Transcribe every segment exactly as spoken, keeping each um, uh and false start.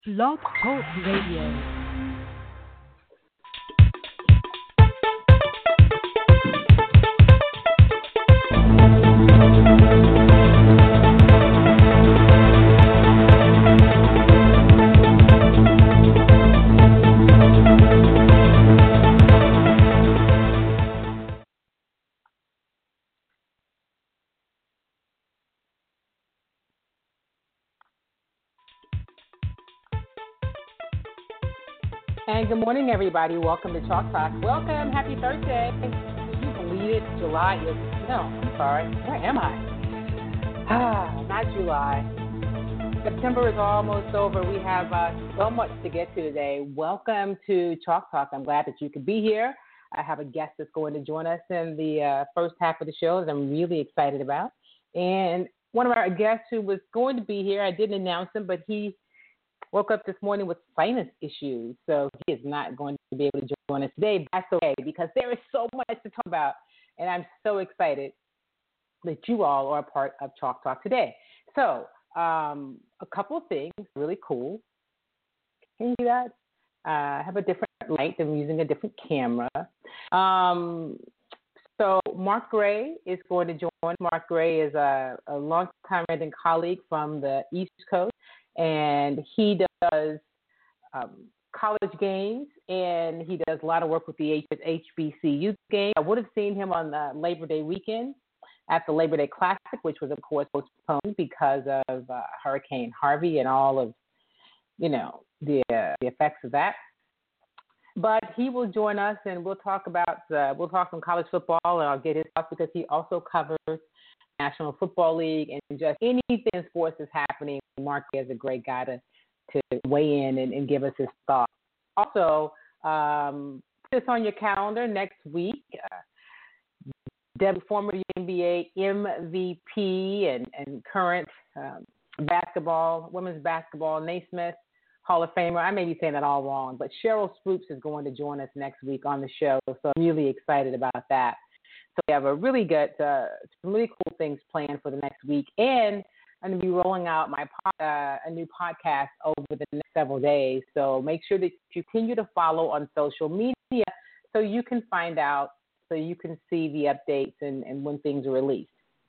Blog Talk Radio. And good morning, everybody. Welcome to Chalk Talk. Welcome. Happy Thursday. Can you believe it? July is, no, I'm sorry. Where am I? Ah, not July. September is almost over. We have uh, so much to get to today. Welcome to Chalk Talk. I'm glad that you could be here. I have a guest that's going to join us in the uh, first half of the show that I'm really excited about. And one of our guests who was going to be here, I didn't announce him, but he woke up this morning with sinus issues, so he is not going to be able to join us today. That's okay, because there is so much to talk about, and I'm so excited that you all are a part of Chalk Talk today. So, um, a couple of things, really cool. Can you do that? Uh, I have a different light. I'm using a different camera. Um, so, Mark Gray is going to join. Mark Gray is a, a long-time resident colleague from the East Coast, and he does um, college games, and he does a lot of work with the H B C U game. I would have seen him on the Labor Day weekend at the Labor Day Classic, which was, of course, postponed because of uh, Hurricane Harvey and all of, you know, the, uh, the effects of that. But he will join us, and we'll talk about uh, we'll talk some college football, and I'll get his thoughts because he also covers National Football League and just anything in sports is happening. Mark is a great guy to, to weigh in and, and give us his thoughts. Also, um, put this on your calendar next week. Uh, Debbie, former N B A M V P and, and current um, basketball, women's basketball, Naismith Hall of Famer. I may be saying that all wrong, but Cheryl Sproups is going to join us next week on the show, so I'm really excited about that. So we have a really good, uh, some really cool things planned for the next week. And I'm going to be rolling out my po- uh, a new podcast over the next several days. So make sure that you continue to follow on social media so you can find out, so you can see the updates and, and when things are released.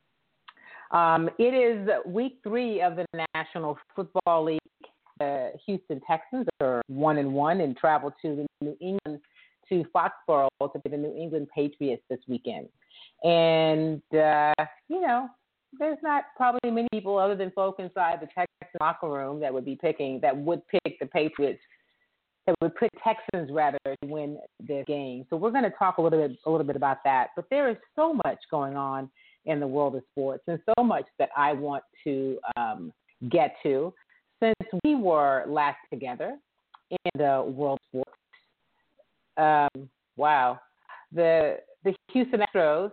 Um, it is week three of the National Football League. The Houston Texans are one and one and travel to the New England to Foxborough to play the New England Patriots this weekend. And, uh, you know, there's not probably many people other than folk inside the Texans locker room that would be picking, that would pick the Patriots, that would put Texans rather to win this game. So we're going to talk a little bit, a little bit about that. But there is so much going on in the world of sports and so much that I want to um, get to. Since we were last together in the world of sports, um, wow, the the Houston Astros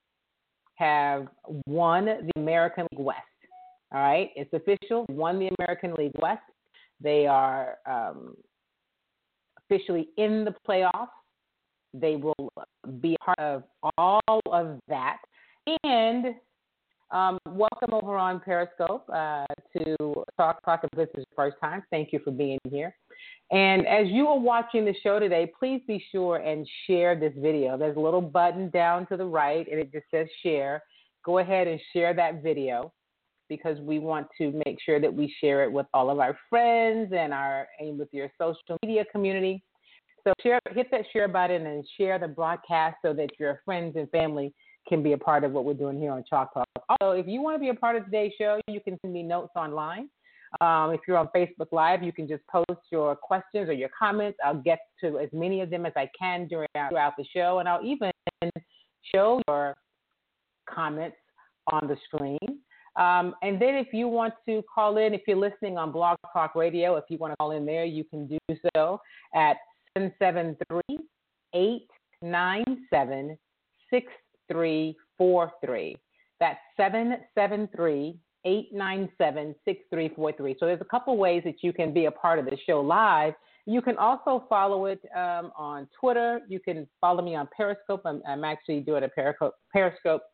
have won the American League West. All right, it's official. Won the American League West. They are um, officially in the playoffs. They will be a part of all of that. And um, welcome over on Periscope uh, to Talk Talk if this is your first time. Thank you for being here. And as you are watching the show today, please be sure and share this video. There's a little button down to the right, and it just says share. Go ahead and share that video because we want to make sure that we share it with all of our friends and our and with your social media community. So share, hit that share button and share the broadcast so that your friends and family can be a part of what we're doing here on Chalk Talk. Also, if you want to be a part of today's show, you can send me notes online. Um, if you're on Facebook Live, you can just post your questions or your comments. I'll get to as many of them as I can during, throughout the show, and I'll even show your comments on the screen. Um, and then if you want to call in, if you're listening on Blog Talk Radio, if you want to call in there, you can do so at seven seven three, eight nine seven, six three four three. That's seven seven three, eight nine seven, six three four three. So there's a couple ways that you can be a part of the show live. You can also follow it um, on Twitter. You can follow me on Periscope. I'm, I'm actually doing a Periscope, Periscope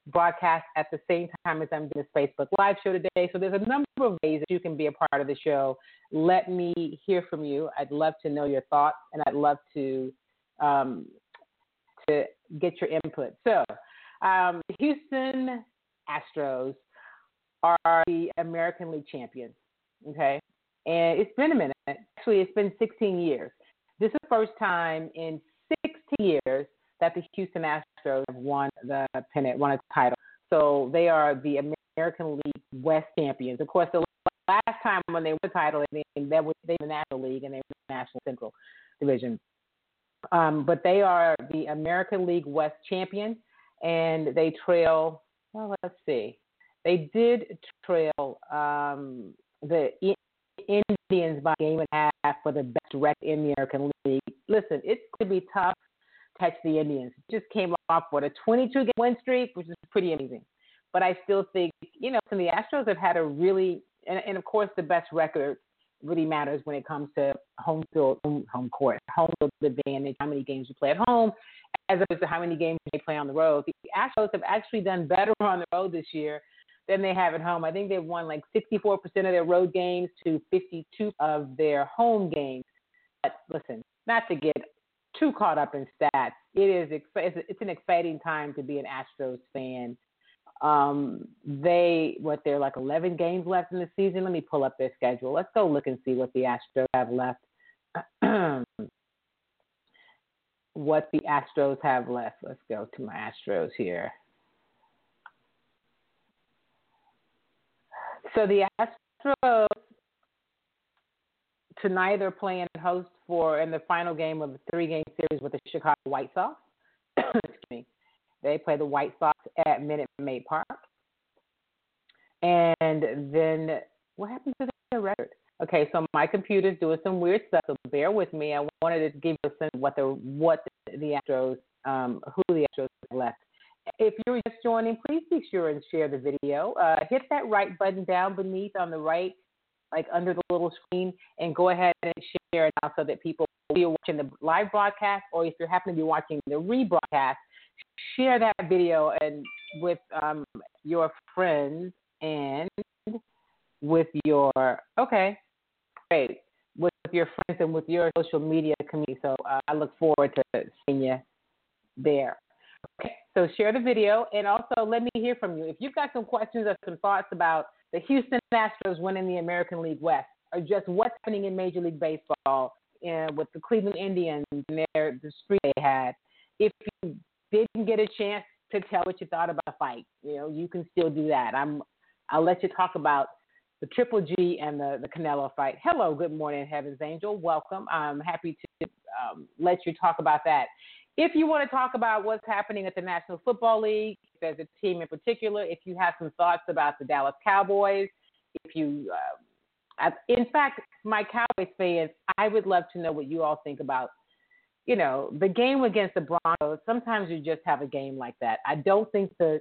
broadcast at the same time as I'm doing this Facebook Live show today. So there's a number of ways that you can be a part of the show. Let me hear from you. I'd love to know your thoughts, and I'd love to um, to get your input. So um, the Houston Astros are the American League champions, okay? And it's been a minute. Actually, it's been sixteen years. This is the first time in sixteen years that the Houston Astros have won the pennant, won a title. So they are the American League West champions. Of course, the last time when they won the title, they that was they were the National League and they were the National Central Division. Um, but they are the American League West champions, and they trail. Well, let's see. They did trail um, the Indians by a game and a half for the best record in the American League. Listen, it's going to be tough to catch the Indians. Just came off with a twenty-two game win streak, which is pretty amazing. But I still think, you know, the Astros have had a really, and, and of course the best record really matters when it comes to home field, home, home court, home field advantage, how many games you play at home, as opposed to how many games they play on the road. The Astros have actually done better on the road this year than they have at home. I think they've won like sixty-four percent of their road games to fifty-two of their home games. But listen, not to get too caught up in stats, it is it's an exciting time to be an Astros fan. Um, they what they're like eleven games left in the season. Let me pull up their schedule. Let's go look and see what the Astros have left. What the Astros have left. Let's go to my Astros here. So the Astros tonight are playing host for in the final game of the three-game series with the Chicago White Sox. Excuse me. They play the White Sox at Minute Maid Park. And then what happened to the record? Okay, so my computer's doing some weird stuff, so bear with me. I wanted to give you a sense of what the what the Astros, um, who the Astros have left. If you're just joining, please be sure and share the video. Uh, hit that right button down beneath on the right, like under the little screen, and go ahead and share it now so that people, if you're watching the live broadcast or if you happen to be watching the rebroadcast, share that video and with um, your friends and with your, okay, great, with your friends and with your social media community. So uh, I look forward to seeing you there. Okay, so share the video and also let me hear from you. If you've got some questions or some thoughts about the Houston Astros winning the American League West, or just what's happening in Major League Baseball and with the Cleveland Indians and their the streak they had, if you didn't get a chance to tell what you thought about the fight, you know, you can still do that. I'm, I'll let you talk about the Triple G and the, the Canelo fight. Hello, good morning, Heaven's Angel. Welcome. I'm happy to um, let you talk about that. If you want to talk about what's happening at the National Football League, if there's a team in particular, if you have some thoughts about the Dallas Cowboys, if you, uh, in fact, my Cowboys fans, I would love to know what you all think about, you know, the game against the Broncos. Sometimes you just have a game like that. I don't think the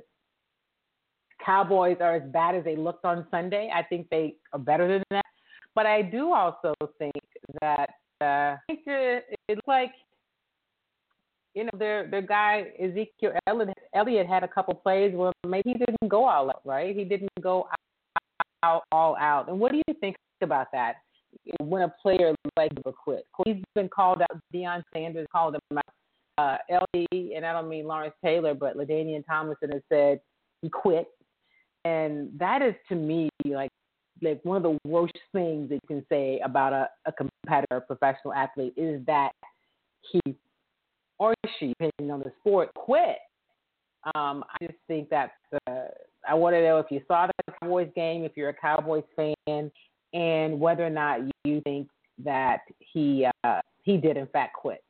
Cowboys are as bad as they looked on Sunday. I think they are better than that. But I do also think that uh, I think it looks like, you know, their their guy Ezekiel Elliott had a couple plays where maybe he didn't go all out, right? He didn't go out, all out. And what do you think about that? When a player like to quit, he's been called out. Deion Sanders called him out. Uh, L D, and I don't mean Lawrence Taylor, but LaDainian Tomlinson has said he quit, and that is to me like like one of the worst things that you can say about a, a competitor, a professional athlete, is that he or she, depending on the sport, quit. Um, I just think that uh, I want to know if you saw the Cowboys game, if you're a Cowboys fan, and whether or not you think that he uh, he did in fact quit.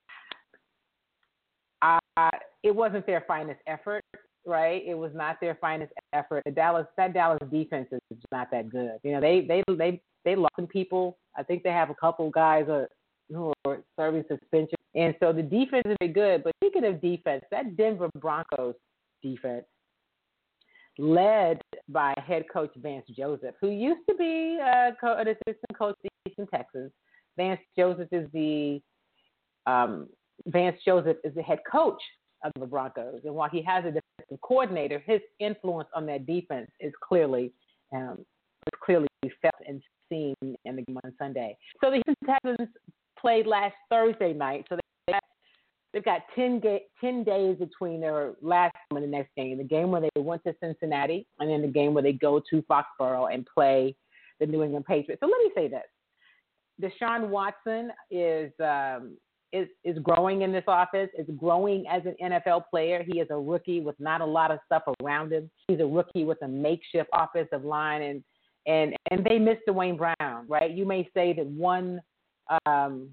Uh, it wasn't their finest effort, right? It was not their finest effort. The Dallas that Dallas defense is not that good. You know, they they they they lost some people. I think they have a couple guys uh, who are serving suspension. And so the defense is very good. But speaking of defense, that Denver Broncos defense, led by head coach Vance Joseph, who used to be uh, an assistant coach in Houston, Texas. Vance Joseph is the um, Vance Joseph is the head coach of the Broncos. And while he has a defensive coordinator, his influence on that defense is clearly um, is clearly felt and seen in the game on Sunday. So the Houston Texans played last Thursday night, so they got, they've got ten, ga- ten days between their last game and the next game. The game where they went to Cincinnati, and then the game where they go to Foxborough and play the New England Patriots. So let me say this. Deshaun Watson is um, is is growing in this office, is growing as an N F L player. He is a rookie with not a lot of stuff around him. He's a rookie with a makeshift offensive line, and and, and they missed Dwayne Brown, right? You may say that one um,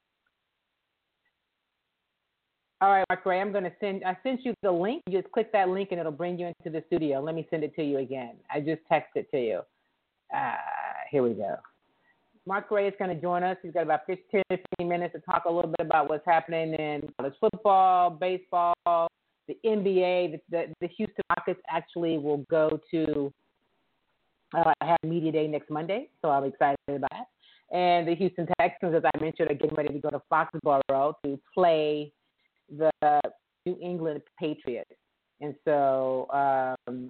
all right, Mark Ray, I'm going to send, I sent you the link. You just click that link and it'll bring you into the studio. Let me send it to you again. I just texted it to you. Uh, here we go. Mark Ray is going to join us. He's got about fifteen, fifteen minutes to talk a little bit about what's happening in college football, baseball, the N B A. The, the, the Houston Rockets actually will go to uh, have media day next Monday, so I'm excited about that. And the Houston Texans, as I mentioned, are getting ready to go to Foxborough to play the New England Patriots. And so um,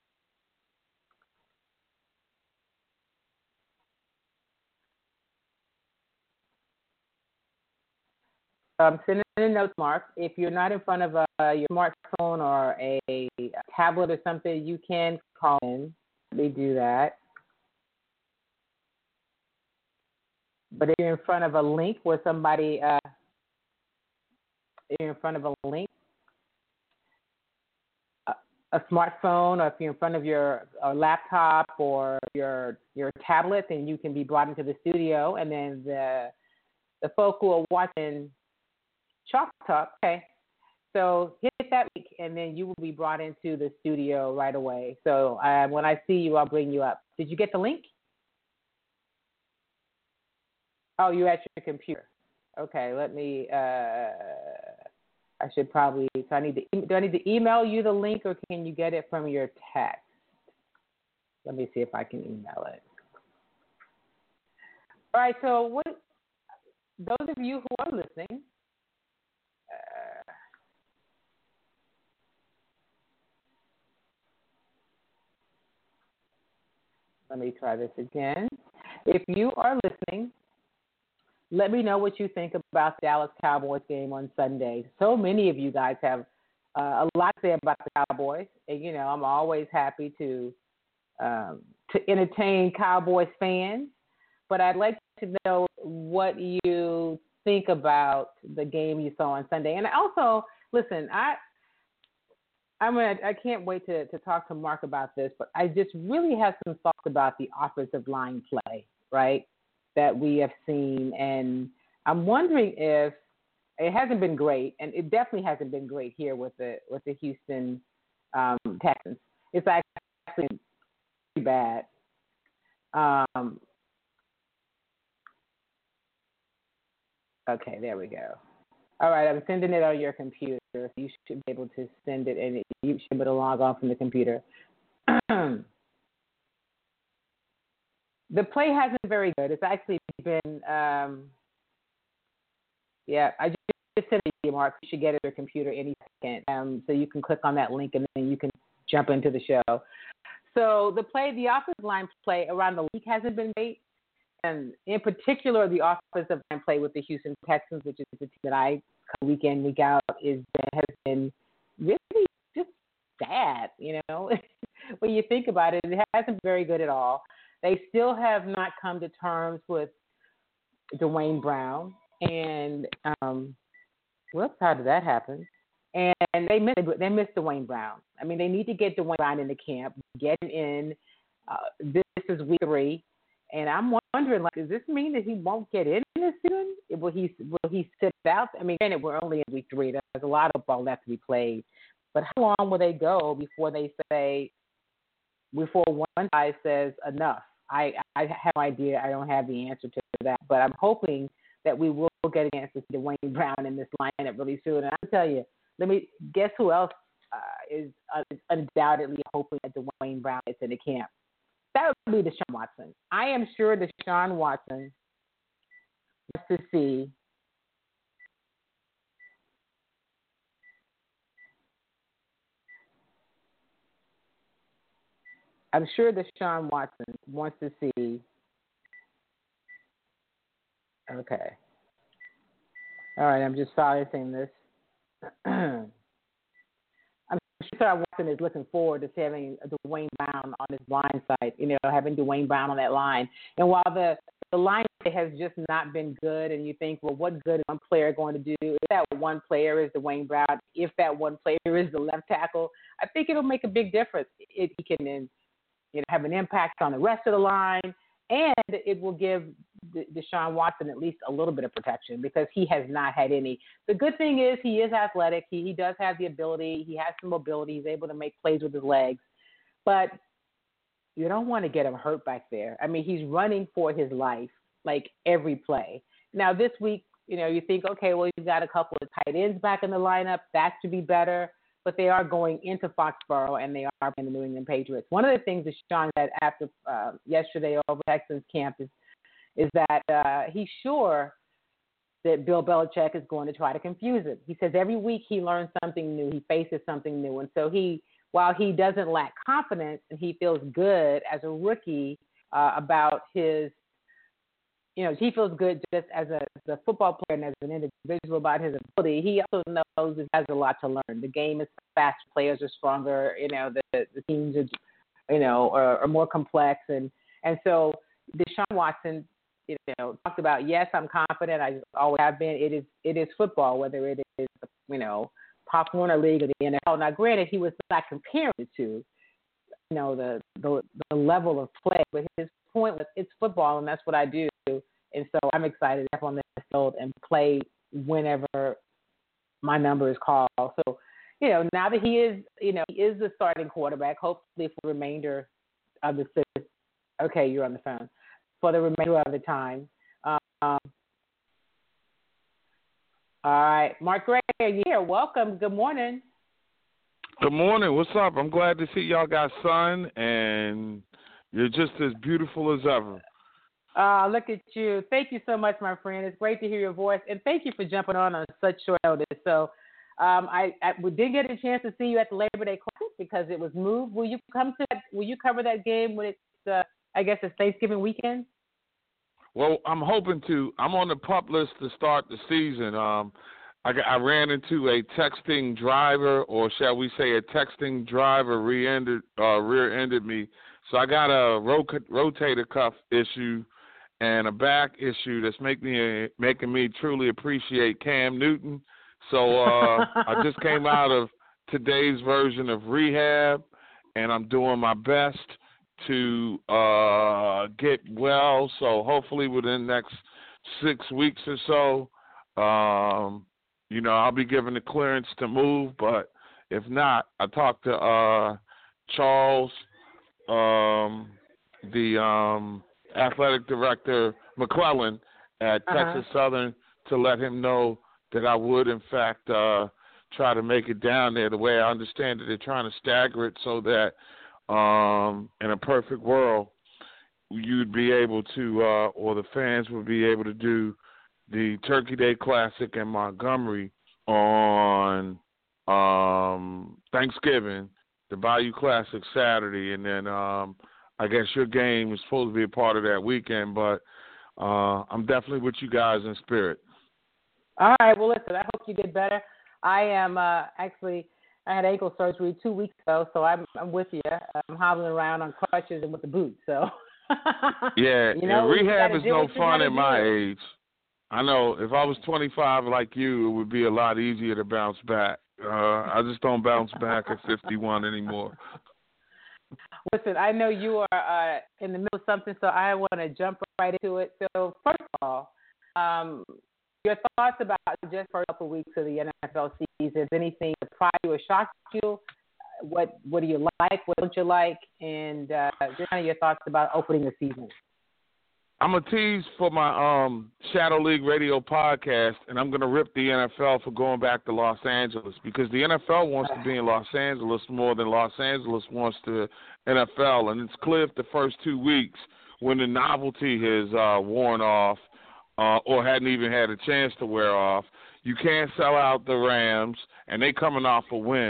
I'm sending a note, Mark. If you're not in front of uh, your smartphone or a, a tablet or something, you can call in. They do that. But if you're in front of a link where somebody, uh, if you're in front of a link, a, a smartphone, or if you're in front of your a laptop or your your tablet, then you can be brought into the studio, and then the the folk who are watching Chalk Talk, okay. So hit that link, and then you will be brought into the studio right away. So uh, when I see you, I'll bring you up. Did you get the link? Oh, you're at your computer. Okay, let me. Uh, I should probably. So I need to. Do I need to email you the link, or can you get it from your text? Let me see if I can email it. All right. So what? Those of you who are listening. Uh, let me try this again. If you are listening, let me know what you think about the Dallas Cowboys game on Sunday. So many of you guys have uh, a lot to say about the Cowboys, and you know I'm always happy to um, to entertain Cowboys fans. But I'd like to know what you think about the game you saw on Sunday. And also, listen, I I'm gonna, I can't wait to, to talk to Mark about this, but I just really have some thoughts about the offensive line play, right, that we have seen. And I'm wondering if it hasn't been great, and it definitely hasn't been great here with the with the Houston um, Texans. It's actually pretty bad. Um, okay, there we go. All right, I'm sending it on your computer. You should be able to send it, and you should be able to log on from the computer. The play hasn't been very good. It's actually been, um, yeah, I just, just sent it to you, Mark. You should get it on your computer any second. Um, so you can click on that link, and then you can jump into the show. So the play, the offensive line play around the league hasn't been great. And in particular, the offensive line play with the Houston Texans, which is the team that I week in, week out, is has been really just bad. You know, when you think about it, it hasn't been very good at all. They still have not come to terms with Dwayne Brown, and um, whoops, how did that happen? And they missed they missed Dwayne Brown. I mean, they need to get Dwayne Brown into camp, get him in. Uh, this is week three. And I'm wondering, like, does this mean that he won't get in this season? Will he will he sit out? I mean, granted, we're only in week three. There's a lot of ball left to be played. But how long will they go before they say, before one guy says enough? I, I have no idea. I don't have the answer to that. But I'm hoping that we will get an answer to Dwayne Brown in this lineup really soon. And I'll tell you, let me guess who else uh, is, uh, is undoubtedly hoping that Dwayne Brown is in the camp. That would be Deshaun Watson. I am sure Deshaun Watson wants to see I'm sure Deshaun Watson wants to see. Okay. All right, I'm just silencing this. I'm sure Watson is looking forward to having Dwayne Brown on his line side, you know, having Dwayne Brown on that line. And while the, the line has just not been good, and you think, well, what good is one player going to do? If that one player is Dwayne Brown, if that one player is the left tackle, I think it'll make a big difference. It, he can you know, have an impact on the rest of the line, and it will give Deshaun Watson at least a little bit of protection because he has not had any. The good thing is he is athletic. He, he does have the ability. He has some mobility. He's able to make plays with his legs. But you don't want to get him hurt back there. I mean, he's running for his life, like every play. Now, this week, you know, you think, okay, well, you've got a couple of tight ends back in the lineup. That should be better. But they are going into Foxborough, and they are playing the New England Patriots. One of the things that Sean said after uh, yesterday over Texans camp is, is that uh, he's sure that Bill Belichick is going to try to confuse him. He says every week he learns something new. He faces something new. And so he, while he doesn't lack confidence and he feels good as a rookie uh, about his, you know, he feels good just as a, as a football player and as an individual about his ability. He also knows he has a lot to learn. The game is fast. Players are stronger. You know, the, the teams are, you know, are, are more complex. And, and so Deshaun Watson, you know, talked about, yes, I'm confident. I always have been. It is it is football, whether it is, you know, Pop Warner League or the N F L. Now, granted, he was not comparing it to, you know, the, the the level of play, but his point was it's football, and that's what I do. And so I'm excited to step on the field and play whenever my number is called. So, you know, now that he is, you know, he is the starting quarterback, hopefully for the remainder of the season. Okay, you're on the phone. For the remainder of the time. Um, all right. Mark Gray, are you here? Welcome. Good morning. Good morning. What's up? I'm glad to see y'all got sun, and you're just as beautiful as ever. Uh, look at you. Thank you so much, my friend. It's great to hear your voice, and thank you for jumping on on such short notice. So um, I, I we did get a chance to see you at the Labor Day Classic because it was moved. Will you come to that? Will you cover that game when it's, uh, I guess, it's Thanksgiving weekend? Well, I'm hoping to. I'm on the pup list to start the season. Um, I, I ran into a texting driver, or shall we say a texting driver rear-ended, uh, rear-ended me. So I got a ro- rotator cuff issue and a back issue that's make me, making me truly appreciate Cam Newton. So uh, I just came out of today's version of rehab, and I'm doing my best to uh, get well. So hopefully within the next six weeks or so, um, you know, I'll be given the clearance to move. But if not, I talked to uh, Charles, um, the um, athletic director, McClellan, at uh-huh. Texas Southern, to let him know that I would, in fact, uh, try to make it down there. The way I understand it, they're trying to stagger it so that Um, in a perfect world, you'd be able to, uh, or the fans would be able to do the Turkey Day Classic in Montgomery on um, Thanksgiving, the Bayou Classic Saturday, and then um, I guess your game is supposed to be a part of that weekend, but uh, I'm definitely with you guys in spirit. All right. Well, listen, I hope you get better. I am uh, actually – I had ankle surgery two weeks ago, so I'm, I'm with you. I'm hobbling around on crutches and with the boots. So yeah, you know, rehab is no fun at do. my age. I know if I was twenty-five like you, it would be a lot easier to bounce back. Uh, I just don't bounce back at fifty-one anymore. Listen, I know you are uh, in the middle of something, so I want to jump right into it. So first of all, um, your thoughts about just for a couple of weeks of the N F L season. Anything surprised you or shocked you? What What do you like? What don't you like? And uh, just kind of your thoughts about opening the season. I'm a tease for my um, Shadow League Radio podcast, and I'm going to rip the N F L for going back to Los Angeles because the N F L wants to be in Los Angeles more than Los Angeles wants to N F L, and it's clear the first two weeks when the novelty has uh, worn off. Uh, or hadn't even had a chance to wear off. You can't sell out the Rams, and they coming off a win,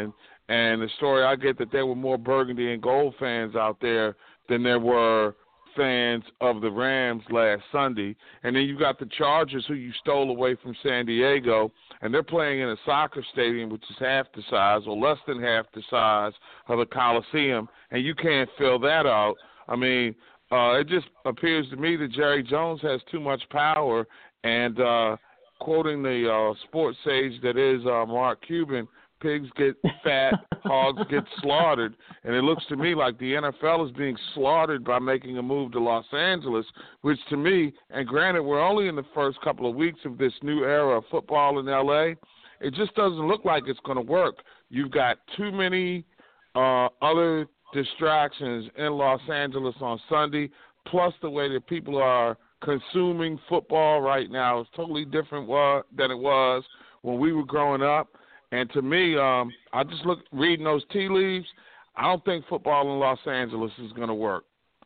And the story I get that there were more burgundy and gold fans out there than there were fans of the Rams last Sunday. And then you got the Chargers, who you stole away from San Diego, and they're playing in a soccer stadium which is half the size or less than half the size of the Coliseum, and you can't fill that out. I mean, uh, it just appears to me that Jerry Jones has too much power, and uh, quoting the uh, sports sage that is uh, Mark Cuban, pigs get fat, hogs get slaughtered, and it looks to me like the N F L is being slaughtered by making a move to Los Angeles, which to me, and granted we're only in the first couple of weeks of this new era of football in L A, it just doesn't look like it's going to work. You've got too many uh, other distractions in Los Angeles on Sunday, plus the way that people are consuming football right now is totally different wa- than it was when we were growing up. And to me, um, I just look reading those tea leaves. I don't think football in Los Angeles is going to work.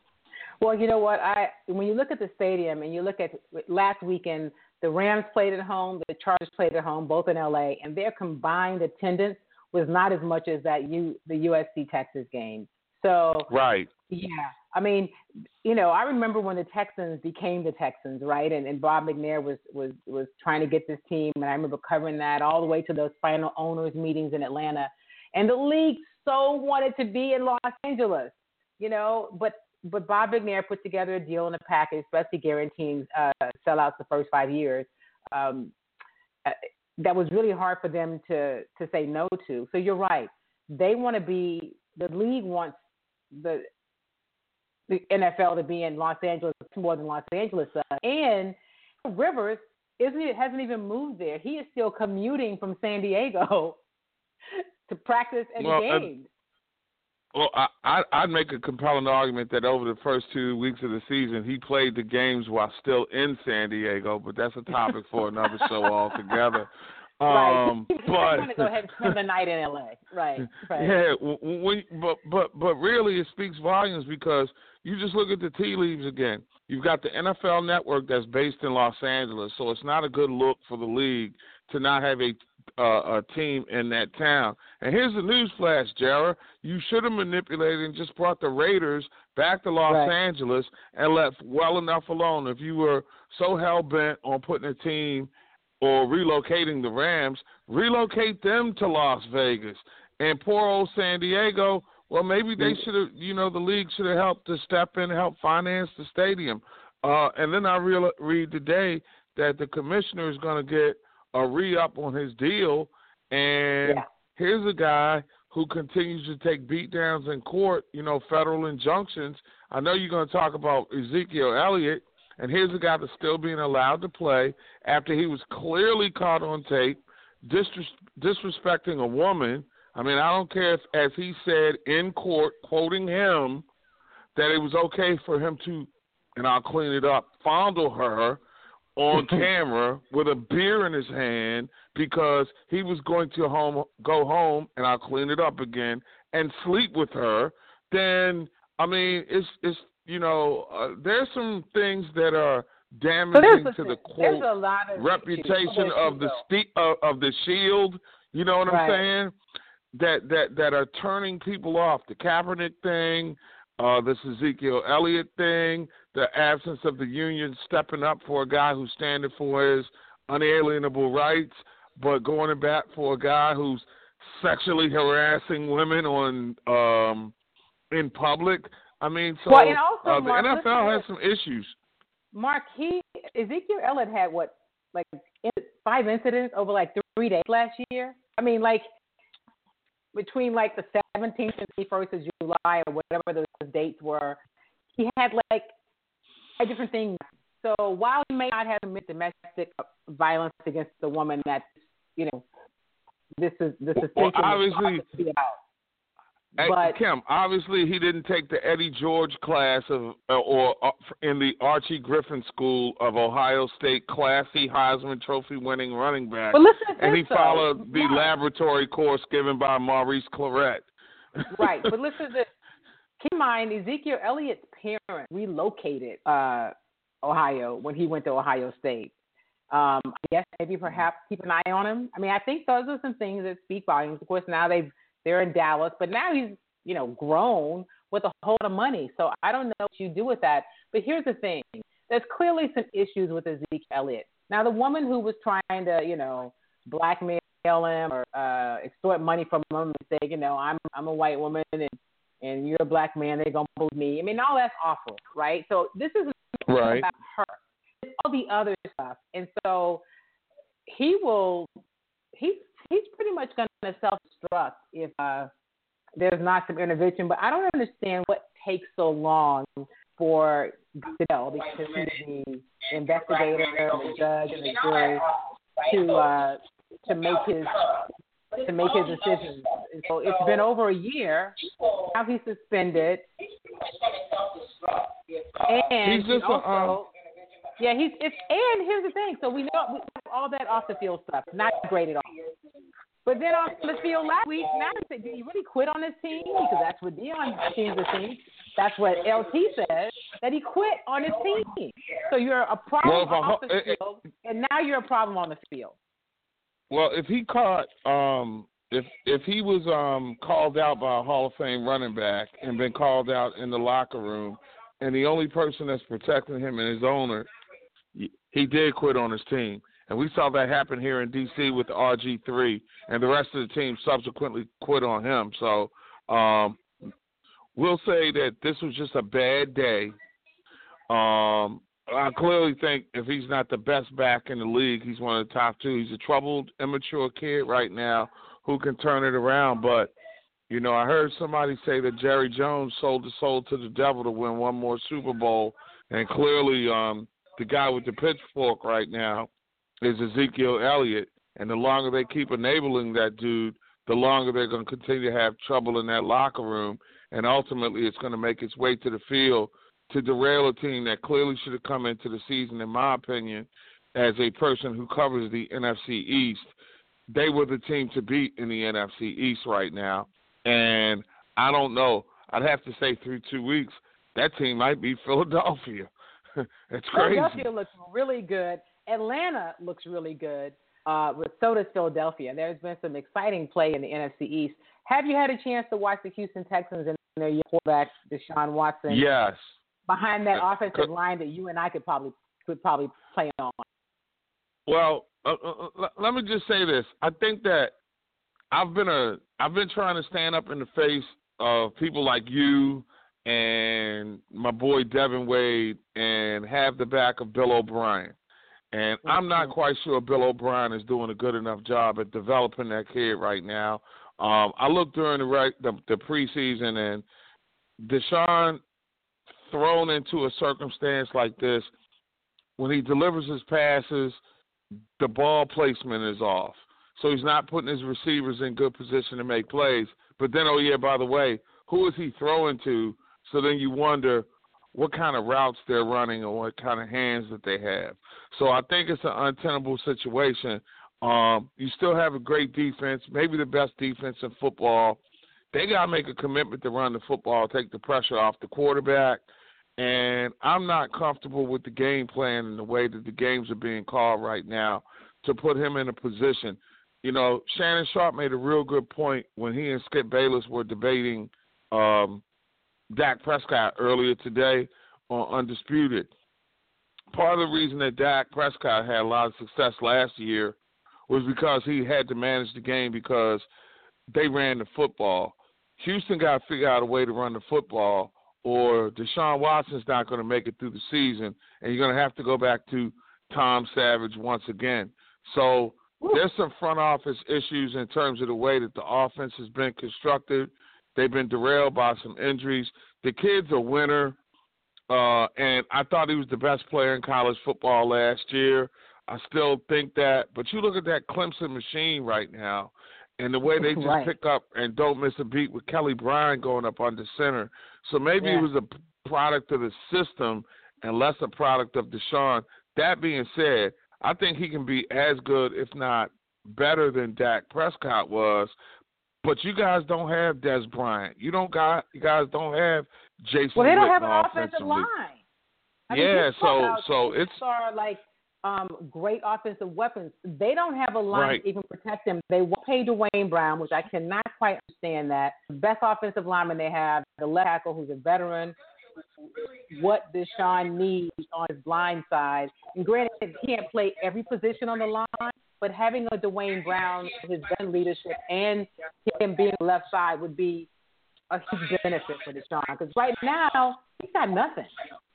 Well, you know what? I when you look at the stadium and you look at last weekend, the Rams played at home, the Chargers played at home, both in L A, and their combined attendance was not as much as that U the U S C Texas game. So right, yeah. I mean, you know, I remember when the Texans became the Texans, right? And, and Bob McNair was, was, was trying to get this team, and I remember covering that all the way to those final owners' meetings in Atlanta. And the league so wanted to be in Los Angeles, you know, but but Bob McNair put together a deal and a package, especially guaranteeing uh, sellouts the first five years. Um, uh, that was really hard for them to to say no to. So you're right. They want to be – the league wants the – the N F L to be in Los Angeles more than Los Angeles does. And Rivers isn't it hasn't even moved there. He is still commuting from San Diego to practice at well, the games. Uh, well, I, I, I'd make a compelling argument that over the first two weeks of the season, he played the games while still in San Diego, but that's a topic for another show altogether. Right. Um, He's but going to go ahead and spend the night in L A. Right. Right. Yeah. When, but but but really, it speaks volumes because you just look at the tea leaves again. You've got the N F L Network that's based in Los Angeles, so it's not a good look for the league to not have a uh, a team in that town. And here's the news flash, Jarrah. You should have manipulated and just brought the Raiders back to Los Right. Angeles and left well enough alone. If you were so hell bent on putting a team or relocating the Rams, relocate them to Las Vegas. And poor old San Diego, well, maybe they should have, you know, the league should have helped to step in and help finance the stadium. Uh, and then I real, read today that the commissioner is going to get a re-up on his deal. And Yeah. here's a guy who continues to take beatdowns in court, you know, federal injunctions. I know you're going to talk about Ezekiel Elliott. And here's a guy that's still being allowed to play after he was clearly caught on tape disres- disrespecting a woman. I mean, I don't care if, as he said in court, quoting him, that it was okay for him to, and I'll clean it up, fondle her on camera with a beer in his hand because he was going to home, go home, and I'll clean it up again, and sleep with her. Then, I mean, it's it's. You know, uh, there's some things that are damaging so to the there's quote a lot of reputation of the st- uh, of the Shield. You know what right. I'm saying? That that that are turning people off. The Kaepernick thing, uh, this Ezekiel Elliott thing, the absence of the union stepping up for a guy who's standing for his unalienable rights, but going to bat for a guy who's sexually harassing women on um, in public. I mean, so well, and also, uh, the Mark, N F L has listen, some issues. Mark, he Ezekiel Elliott had what, like five incidents over like three days last year. I mean, like between like the seventeenth and the first of July or whatever those dates were, he had like a different thing. So while he may not have committed domestic violence against the woman, that you know, this is this is well, obviously. About. Hey, But, Kim, obviously he didn't take the Eddie George class of, uh, or uh, in the Archie Griffin School of Ohio State, classy Heisman Trophy winning running back, but listen to and he this, though. followed the Mark. laboratory course given by Maurice Claret. Right, but listen to this. Keep in mind, Ezekiel Elliott's parents relocated uh, Ohio when he went to Ohio State. Um, I guess maybe perhaps keep an eye on him. I mean, I think those are some things that speak volumes. Of course, now they've They're in Dallas, but now he's, you know, grown with a whole lot of money. So I don't know what you do with that. But here's the thing. There's clearly some issues with Ezekiel Elliott. Now, the woman who was trying to, you know, blackmail him or uh, extort money from him and say, you know, I'm I'm a white woman and, and you're a black man, they're going to believe me. I mean, all that's awful, right? So this isn't right. about her. It's all the other stuff. And so he will, he's, he's pretty much going to self-destruct if uh, there's not some intervention. But I don't understand what takes so long for Goodell, because he's the investigator, the judge, and the jury, to uh, to make his to make his decisions. And so it's been over a year. Now he's suspended, and he's just also, a, um, yeah, he's it's. And here's the thing: so we know we, all that off the field stuff, not great at all. But then on the field last week, now did he really quit on his team? Because that's what Deion seems to think. That's what L T says, that he quit on his team. So you're a problem well, off the it, field, and now you're a problem on the field. Well, if he caught, um, if if he was um, called out by a Hall of Fame running back and been called out in the locker room, and the only person that's protecting him and his owner, he did quit on his team. And we saw that happen here in D C with the R G three, and the rest of the team subsequently quit on him. So um, we'll say that this was just a bad day. Um, I clearly think if he's not the best back in the league, he's one of the top two. He's a troubled, immature kid right now who can turn it around. But, you know, I heard somebody say that Jerry Jones sold his soul to the devil to win one more Super Bowl, and clearly um, the guy with the pitchfork right now is Ezekiel Elliott, and the longer they keep enabling that dude, the longer they're going to continue to have trouble in that locker room, and ultimately it's going to make its way to the field to derail a team that clearly should have come into the season, in my opinion, as a person who covers the N F C East. They were the team to beat in the N F C East right now, and I don't know. I'd have to say through two weeks, that team might be Philadelphia. It's crazy. Philadelphia looks really good. Atlanta looks really good, uh, with so does Philadelphia. There's been some exciting play in the N F C East. Have you had a chance to watch the Houston Texans and their quarterback, Deshaun Watson? Yes. Behind that Uh, offensive line that you and I could probably could probably play on. Well, uh, uh, let me just say this. I think that I've been a I've been trying to stand up in the face of people like you and my boy Devin Wade and have the back of Bill O'Brien. And I'm not quite sure Bill O'Brien is doing a good enough job at developing that kid right now. Um, I looked during the, right, the the preseason, and Deshaun, thrown into a circumstance like this, when he delivers his passes, the ball placement is off. So he's not putting his receivers in good position to make plays. But then, oh, yeah, by the way, who is he throwing to? So then you wonder what kind of routes they're running or what kind of hands that they have. So I think it's an untenable situation. Um, you still have a great defense, maybe the best defense in football. They got to make a commitment to run the football, take the pressure off the quarterback. And I'm not comfortable with the game plan and the way that the games are being called right now to put him in a position. You know, Shannon Sharp made a real good point when he and Skip Bayless were debating um, Dak Prescott earlier today on Undisputed. Part of the reason that Dak Prescott had a lot of success last year was because he had to manage the game because they ran the football. Houston got to figure out a way to run the football, or Deshaun Watson's not going to make it through the season, and you're going to have to go back to Tom Savage once again. So there's some front office issues in terms of the way that the offense has been constructed. They've been derailed by some injuries. The kid's a winner, uh, and I thought he was the best player in college football last year. I still think that. But you look at that Clemson machine right now, and the way they just right. pick up and don't miss a beat with Kelly Bryant going up under center. So maybe yeah. it was a product of the system and less a product of Deshaun. That being said, I think he can be as good, if not better, than Dak Prescott was. But you guys don't have Des Bryant. You don't got you guys don't have Jason. Well, they don't Witten have an offensive line. I mean, yeah, so about so it's are like um, great offensive weapons. They don't have a line right. to even protect them. They won't pay Dwayne Brown, which I cannot quite understand that. The best offensive lineman they have, the left tackle who's a veteran, what Deshaun needs on his blind side. And granted, he can't play every position on the line, but having a Dwayne Brown, his veteran leadership, and him being on the left side would be a huge benefit for Deshaun. Because right now, he's got nothing.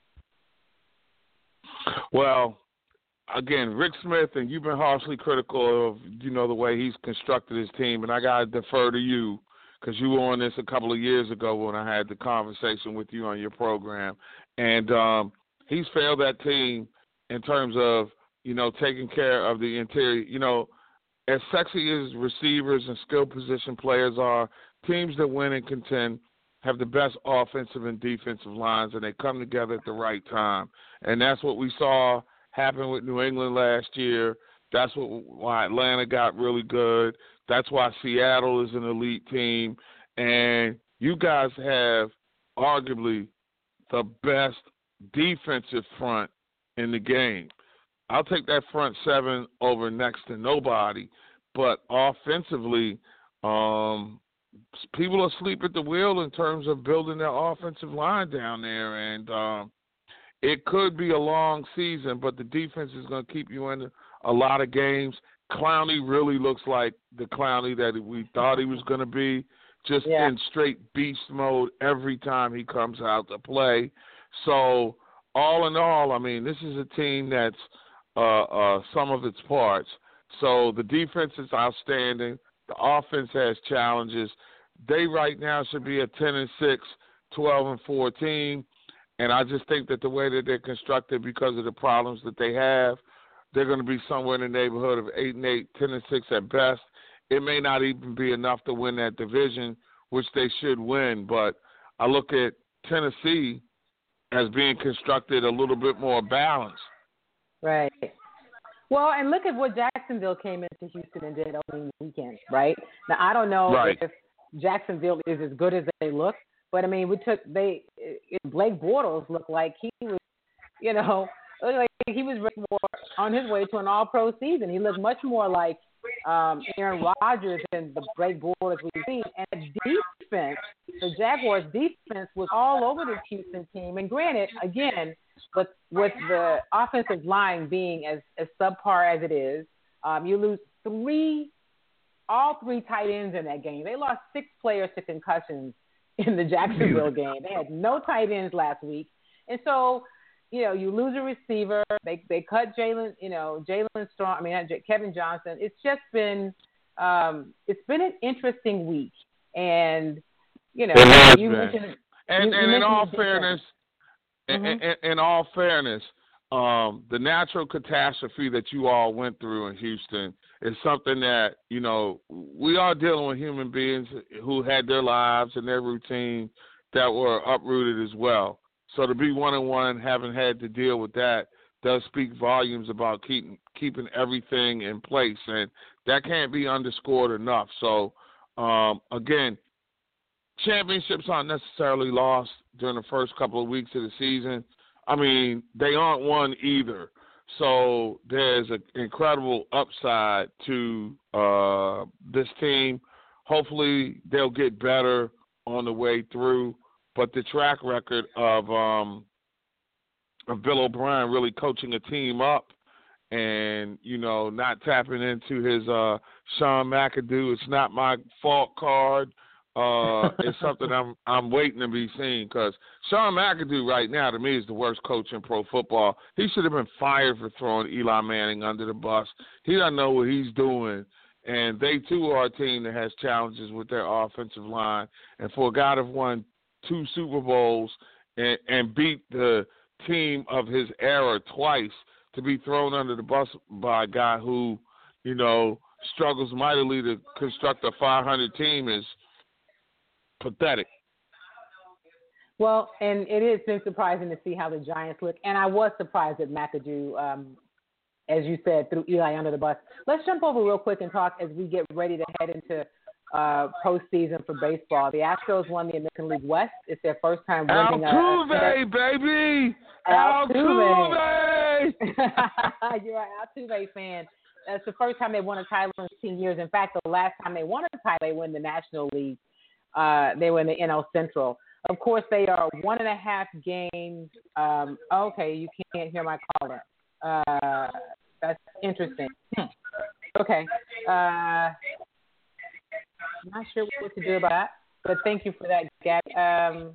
Well, again, Rick Smith, and you've been harshly critical of, you know, the way he's constructed his team, and I got to defer to you because you were on this a couple of years ago when I had the conversation with you on your program. And um, he's failed that team in terms of, you know, taking care of the interior. You know, as sexy as receivers and skill position players are, teams that win and contend have the best offensive and defensive lines, and they come together at the right time. And that's what we saw happen with New England last year. That's what, why Atlanta got really good. That's why Seattle is an elite team. And you guys have arguably the best defensive front in the game. I'll take that front seven over next to nobody. But offensively, um, people are asleep at the wheel in terms of building their offensive line down there. And um, it could be a long season, but the defense is going to keep you in a lot of games. Clowney really looks like the Clowney that we thought he was going to be, just yeah. in straight beast mode every time he comes out to play. So all in all, I mean, this is a team that's uh, uh, some of its parts. So the defense is outstanding. The offense has challenges. They right now should be a ten and six, twelve and four team. And I just think that the way that they're constructed, because of the problems that they have, they're going to be somewhere in the neighborhood of eight and eight, ten and six at best. It may not even be enough to win that division, which they should win. But I look at Tennessee as being constructed a little bit more balanced. Right. Well, and look at what Jacksonville came into Houston and did opening weekend, right? Now, I don't know right. if Jacksonville is as good as they look, but, I mean, we took – they Blake Bortles looked like he was, you know, looked like he was more on his way to an all-pro season. He looked much more like um, Aaron Rodgers than the Blake Bortles we've seen. And defense, the Jaguars' defense was all over this Houston team. And granted, again, with, with the offensive line being as, as subpar as it is, um, you lose three – all three tight ends in that game. They lost six players to concussions in the Jacksonville game. They had no tight ends last week. And so, you know, you lose a receiver. They they cut Jalen, you know, Jalen Strong, I mean, not J- Kevin Johnson. It's just been, um, it's been an interesting week. And, you know, you been. mentioned. And, you, and you in all defense. fairness, mm-hmm. in, in, in all fairness, um, the natural catastrophe that you all went through in Houston is something that, you know, we are dealing with human beings who had their lives and their routine that were uprooted as well. So to be one and one, having had to deal with that, does speak volumes about keeping keeping everything in place, and that can't be underscored enough. So um, again, championships aren't necessarily lost during the first couple of weeks of the season. I mean, they aren't won either. So there's an incredible upside to uh, this team. Hopefully they'll get better on the way through. But the track record of um, of Bill O'Brien really coaching a team up and, you know, not tapping into his uh, Sean McAdoo, it's not my fault card, uh, is something I'm I'm waiting to be seen, because Sean McAdoo right now to me is the worst coach in pro football. He should have been fired for throwing Eli Manning under the bus. He doesn't know what he's doing. And they, too, are a team that has challenges with their offensive line. And for a guy that won two Super Bowls and, and beat the team of his era twice, to be thrown under the bus by a guy who, you know, struggles mightily to construct a five hundred team is pathetic. Well, and it has been surprising to see how the Giants look. And I was surprised that McAdoo, um, as you said, threw Eli under the bus. Let's jump over real quick and talk as we get ready to head into uh, postseason for baseball. The Astros won the American League West. It's their first time winning. Altuve, a, a baby! Altuve. Altuve! Altuve. You're an Altuve fan. That's the first time they won a title in fifteen years. In fact, the last time they won a title, they won the National League. Uh, they were in the N L Central. Of course, they are one and a half games. Um, okay, you can't hear my caller. Uh, that's interesting. Hmm. Okay. Uh, not sure what to do about that, but thank you for that, Gabby. Um,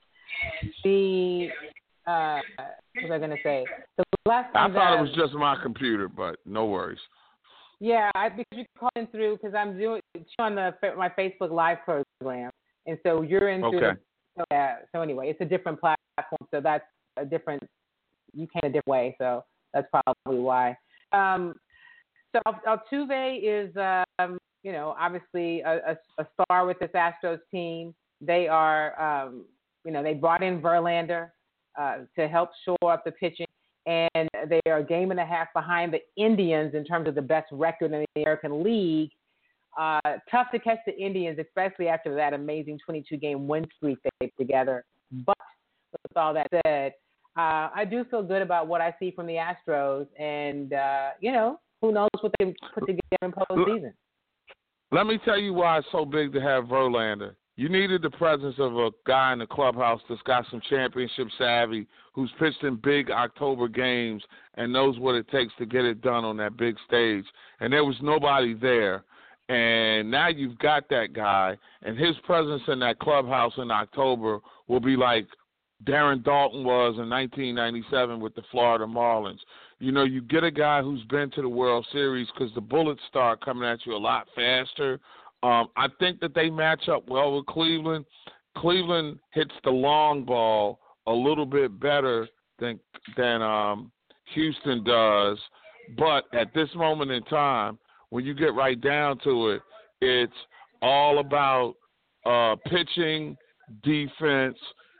the uh, what was I going to say? The last I time thought that, it was just my computer, but no worries. Yeah, I, because you called in through because I'm doing on the my Facebook Live program, and so you're in through. Okay. The, so, yeah. So anyway, it's a different platform, so that's a different. You came a different way, so that's probably why. Um, so Altuve is, um, you know, obviously a, a, a star with this Astros team. They are, um, you know, they brought in Verlander uh, to help shore up the pitching. And they are a game and a half behind the Indians in terms of the best record in the American League. Uh, tough to catch the Indians, especially after that amazing twenty-two game win streak they put together. But with all that said, uh, I do feel good about what I see from the Astros. And, uh, you know, who knows what they put together in postseason. Let me tell you why it's so big to have Verlander. You needed the presence of a guy in the clubhouse that's got some championship savvy, who's pitched in big October games and knows what it takes to get it done on that big stage. And there was nobody there. And now you've got that guy, and his presence in that clubhouse in October will be like Darren Dalton was in nineteen ninety-seven with the Florida Marlins. You know, you get a guy who's been to the World Series because the bullets start coming at you a lot faster. Um, I think that they match up well with Cleveland. Cleveland hits the long ball a little bit better than than um, Houston does. But at this moment in time, when you get right down to it, it's all about uh, pitching, defense,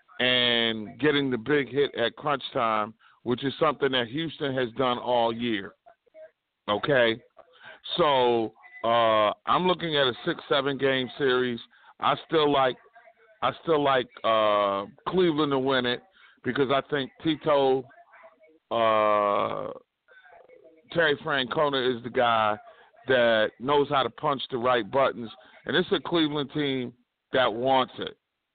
and getting the big hit at crunch time, which is something that Houston has done all year. Okay? So uh, I'm looking at a six, seven game series. I still like I still like uh, Cleveland to win it because I think Tito uh, Terry Francona is the guy that knows how to punch the right buttons, and it's a Cleveland team that wants it.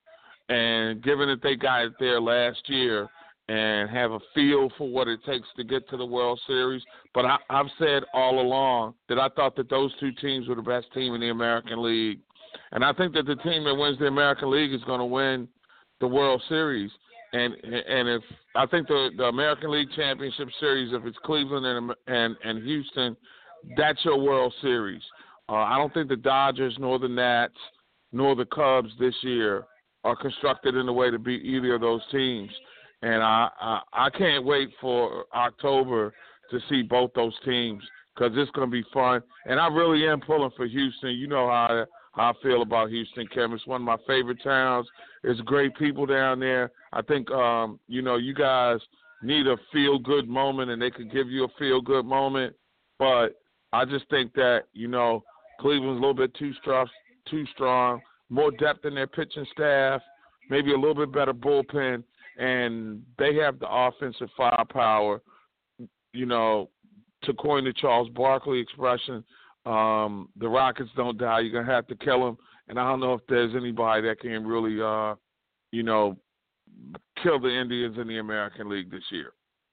And given that they got it there last year and have a feel for what it takes to get to the World Series, but I, I've said all along that I thought that those two teams were the best team in the American League. And I think that the team that wins the American League is going to win the World Series. And and if I think the, the American League Championship Series, if it's Cleveland and and, and Houston, that's your World Series. Uh, I don't think the Dodgers nor the Nats nor the Cubs this year are constructed in a way to beat either of those teams. And I, I, I can't wait for October to see both those teams because it's going to be fun. And I really am pulling for Houston. You know how, how I feel about Houston, Kim. It's one of my favorite towns. There's great people down there. I think, um, you know, you guys need a feel-good moment, and they could give you a feel-good moment. But I just think that, you know, Cleveland's a little bit too strong, too strong, more depth in their pitching staff, maybe a little bit better bullpen, and they have the offensive firepower, you know, to coin the Charles Barkley expression, um, the Rockets don't die, you're going to have to kill them. And I don't know if there's anybody that can really, uh, you know, kill the Indians in the American League this year.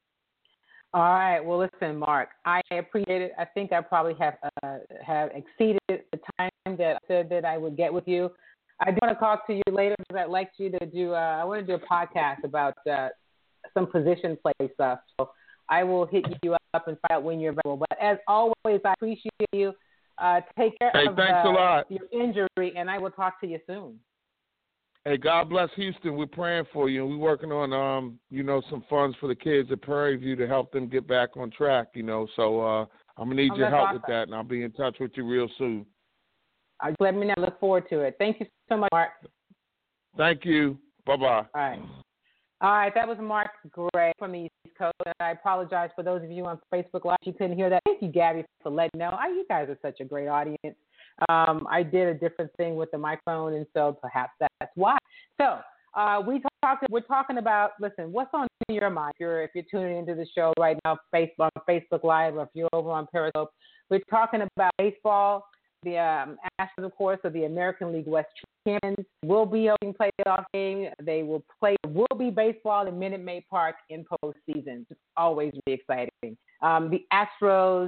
All right. Well, listen, Mark, I appreciate it. I think I probably have uh, have exceeded the time that I said that I would get with you. I do want to talk to you later because I'd like you to do. Uh, I want to do a podcast about uh, some position play stuff. So I will hit you up and find out when you're available. But as always, I appreciate you. Uh, take care hey, of thanks uh, a lot. your injury, and I will talk to you soon. Hey, God bless Houston. We're praying for you, and we're working on, um, you know, some funds for the kids at Prairie View to help them get back on track, you know. So uh, I'm going to need oh, your help awesome. with that, and I'll be in touch with you real soon. Uh, let me know. Look forward to it. Thank you so much, Mark. Thank you. Bye-bye. All right. All right, that was Mark Gray from the East Coast. I apologize for those of you on Facebook Live. You couldn't hear that. Thank you, Gabby, for letting me know. Oh, you guys are such a great audience. Um, I did a different thing with the microphone, and so perhaps that's why. So uh, we talked talking we're talking about. Listen, what's on your mind? If you're if you're tuning into the show right now, Facebook Facebook Live, or if you're over on Periscope, we're talking about baseball. The um, Astros, of course, of the American League West champions, will be hosting playoff game. They will play. Will be baseball in Minute Maid Park in postseason. It's always really exciting. Um, the Astros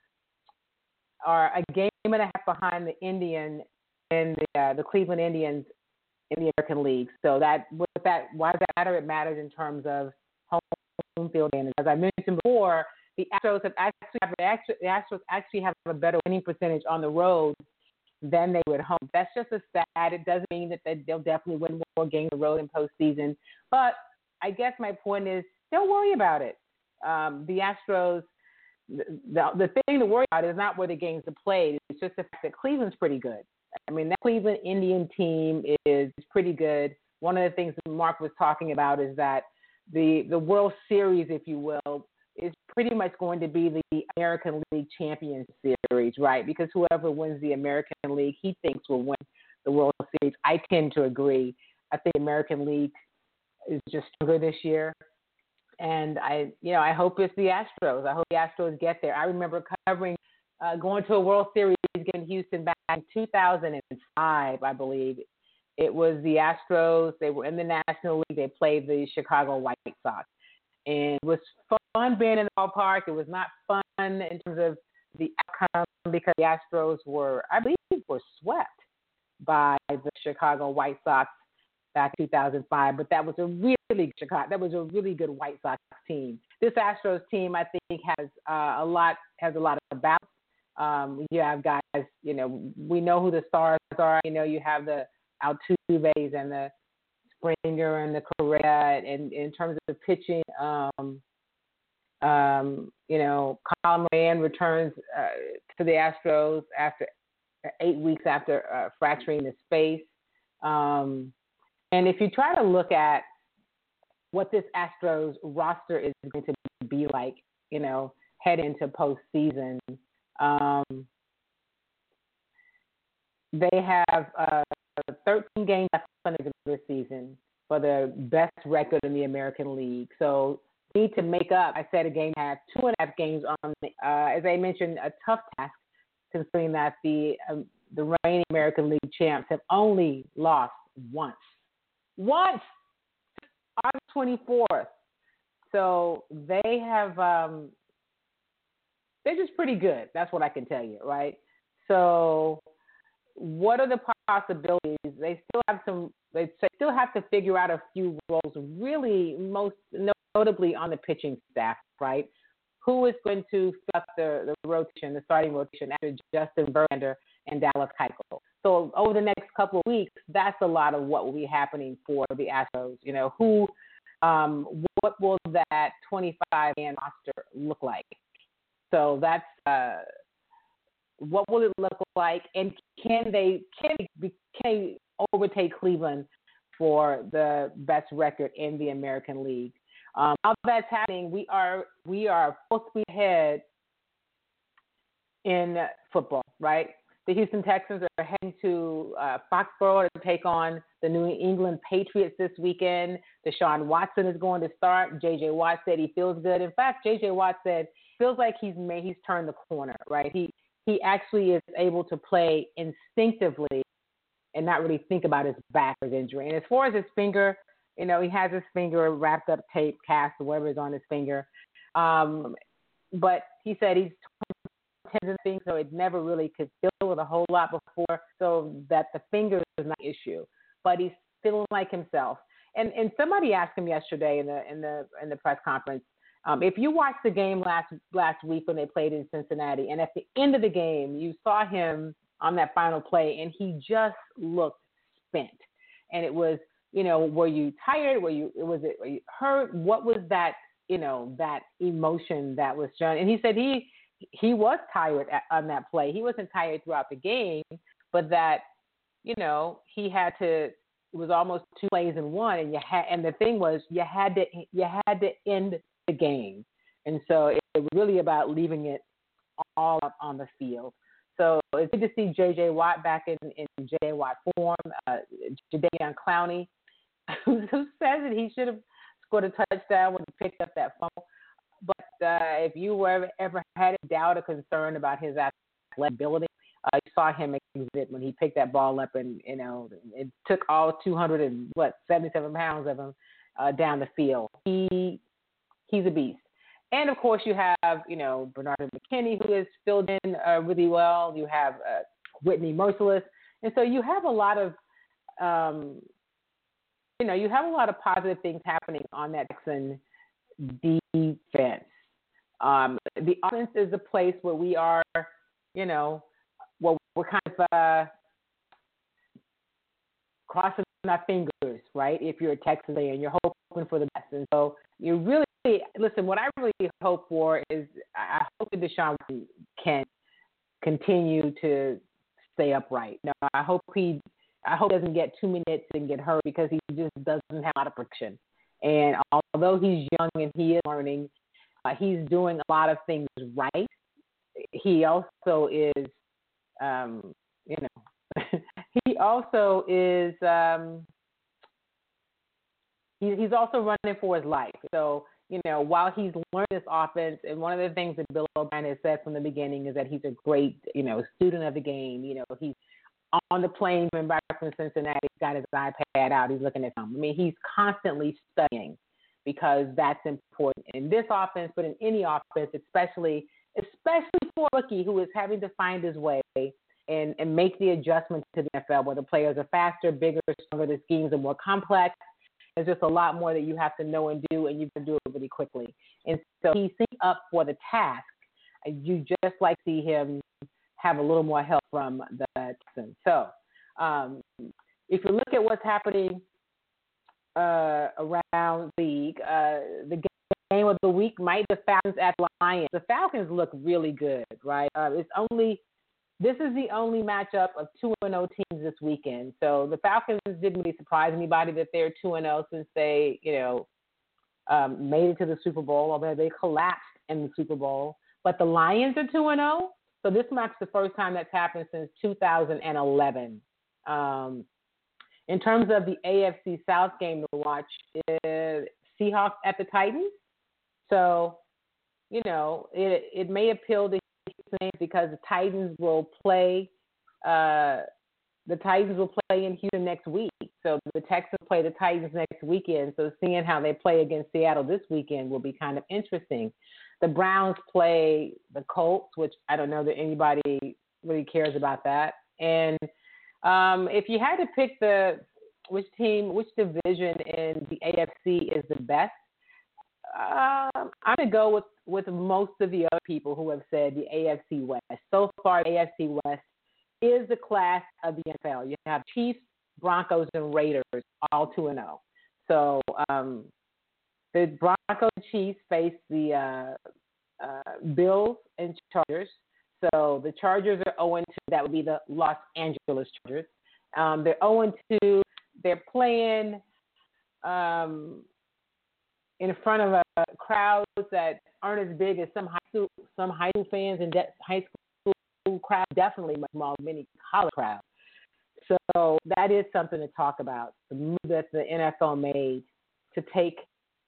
are a game and a half behind the Indian and the uh, the Cleveland Indians in the American League. So that with that, why does that matter? It matters in terms of home field advantage. As I mentioned before, the Astros have actually, have actually the Astros actually have a better winning percentage on the road than they would at home. That's just a stat. It doesn't mean that they, they'll definitely win more games on the road in postseason. But I guess my point is, don't worry about it. Um, the Astros, the, the thing to worry about is not where the games are played. It's just the fact that Cleveland's pretty good. I mean, that Cleveland Indian team is pretty good. One of the things that Mark was talking about is that the the World Series, if you will, is pretty much going to be the American League Champions Series, right? Because whoever wins the American League, he thinks will win the World Series. I tend to agree. I think American League is just stronger this year. And I, you know, I hope it's the Astros. I hope the Astros get there. I remember covering, uh, going to a World Series in Houston back in two thousand five, I believe. It was the Astros. They were in the National League. They played the Chicago White Sox. And it was fun being in the ballpark. It was not fun in terms of the outcome because the Astros were, I believe, were swept by the Chicago White Sox back in two thousand five. But that was a really Chicago. That was a really good White Sox team. This Astros team, I think, has uh, a lot has a lot of balance. Um, you have guys, you know, we know who the stars are. You know, you have the Altuves and the Springer and the Correa. And in terms of pitching, um, um, you know, Colin Moran returns uh, to the Astros after eight weeks after uh, fracturing his face. Um, and if you try to look at what this Astros roster is going to be like, you know, head into postseason, um, they have uh, thirteen games left in the regular season for the best record in the American League. So need to make up. I said a game had two and a half games on, uh, as I mentioned, a tough task considering that the um, the reigning American League champs have only lost once. Once! August twenty-fourth. So they have, um, they're just pretty good. That's what I can tell you, right? So what are the possibilities? They still have some, they still have to figure out a few roles, really most notably on the pitching staff, right? Who is going to fill up the, the rotation, the starting rotation after Justin Verlander and Dallas Keuchel? So over the next couple of weeks, that's a lot of what will be happening for the Astros. You know, who, um, what will that twenty-five man roster look like? So that's uh, what will it look like, and can they can they, can they overtake Cleveland for the best record in the American League? Um, while that's happening, we are we are full speed ahead in football, right? The Houston Texans are heading to uh, Foxborough to take on the New England Patriots this weekend. Deshaun Watson is going to start. J J. Watt said he feels good. In fact, J J. Watt said feels like he's made he's turned the corner, right? He he actually is able to play instinctively and not really think about his back or his injury. And as far as his finger, you know, he has his finger wrapped up, tape, cast, or whatever is on his finger. Um, but he said he's tendon thing, so it never really could feel it a whole lot before, so that the finger is not an issue. But he's feeling like himself. And and somebody asked him yesterday in the in the in the press conference, um, if you watched the game last last week when they played in Cincinnati, and at the end of the game you saw him on that final play, and he just looked spent. And it was, you know, were you tired? Were you was it were you hurt? What was that, you know, that emotion that was shown? And he said he. He was tired at, on that play. He wasn't tired throughout the game, but that, you know, he had to. It was almost two plays in one, and you had. And the thing was, you had to. You had to end the game, and so it, it was really about leaving it all up on the field. So it's good to see J J. Watt back in, in J J. Watt form. Uh, Jadeveon Clowney who says that he should have scored a touchdown when he picked up that fumble. But uh, if you were ever had a doubt or concern about his athletic ability, uh, you saw him exhibit when he picked that ball up, and you know it took all two hundred and what seventy-seven pounds of him uh, down the field. He he's a beast. And of course, you have you know Bernardo McKinney, who has filled in uh, really well. You have uh, Whitney Merciless, and so you have a lot of um, you know you have a lot of positive things happening on that Texan defense. Um, the offense is a place where we are, you know, well, we're kind of uh, crossing our fingers, right? If you're a Texan fan and you're hoping for the best. And so you really, listen, what I really hope for is I hope that Deshaun can continue to stay upright. Now, I hope he, I hope he doesn't get two minutes and get hurt because he just doesn't have a lot of protection. And although he's young and he is learning, uh, he's doing a lot of things right. He also is, um, you know, he also is, um, he, he's also running for his life. So, you know, while he's learned this offense, and one of the things that Bill O'Brien has said from the beginning is that he's a great, you know, student of the game. You know, he's on the plane coming back from Cincinnati, he's got his iPad out, he's looking at film. I mean, he's constantly studying because that's important in this offense, but in any offense, especially especially for a rookie who is having to find his way and, and make the adjustment to the N F L, where the players are faster, bigger, stronger, the schemes are more complex. There's just a lot more that you have to know and do, and you can do it really quickly. And so he's up for the task. You just like to see him have a little more help from the Texans. So um, if you look at what's happening uh, around the league, uh, the game of the week might be the Falcons at the Lions. The Falcons look really good, right? Uh, it's only this is the only matchup of two and oh teams this weekend. So the Falcons didn't really surprise anybody that they're two and oh since they, you know, um, made it to the Super Bowl, although they collapsed in the Super Bowl. But the Lions are two and oh. So this marks the first time that's happened since two thousand eleven. Um, in terms of the A F C South game to watch, is Seahawks at the Titans. So, you know, it it may appeal to Houston because the Titans will play uh, the Titans will play in Houston next week. So the Texans play the Titans next weekend. So seeing how they play against Seattle this weekend will be kind of interesting. The Browns play the Colts, which I don't know that anybody really cares about that. And um, if you had to pick the which team, which division in the A F C is the best, um, I'm going to go with, with most of the other people who have said the A F C West. So far, the A F C West is the class of the N F L. You have Chiefs, Broncos, and Raiders, all two and oh. So um, the Broncos and Chiefs face the uh, uh, Bills and Chargers. So the Chargers are oh and two. That would be the Los Angeles Chargers. Um, they're oh and two. They're playing um, in front of a crowds that aren't as big as some high school, some high school fans and de- high school crowd. Definitely much smaller than many college crowds. So that is something to talk about. The move that the N F L made to take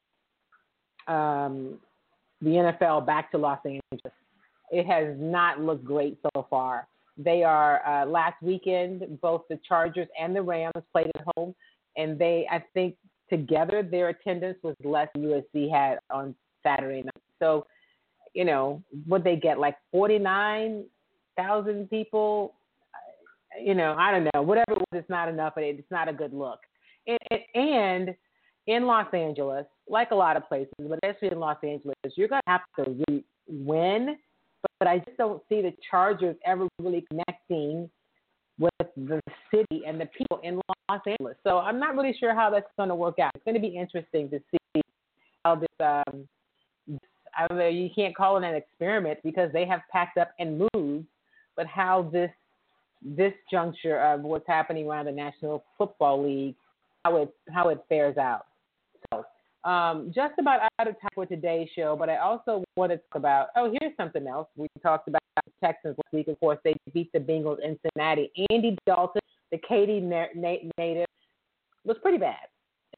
um, the N F L back to Los Angeles. It has not looked great so far. They are, uh, last weekend, both the Chargers and the Rams played at home, and they, I think, together their attendance was less than U S C had on Saturday night. So, you know, what they get, like forty-nine thousand people, you know, I don't know. Whatever it was, it's not enough, but it's not a good look. And, and in Los Angeles, like a lot of places, but especially in Los Angeles, you're going to have to really win. But I just don't see the Chargers ever really connecting with the city and the people in Los Angeles. So I'm not really sure how that's going to work out. It's going to be interesting to see how this, um, I don't know, you can't call it an experiment because they have packed up and moved, but how this this juncture of what's happening around the National Football League, how it how it fares out. So um, just about out of time for today's show, but I also wanted to talk about, oh, here's something else. We talked about the Texans last week. Of course, they beat the Bengals in Cincinnati. Andy Dalton, the Katy native, was pretty bad.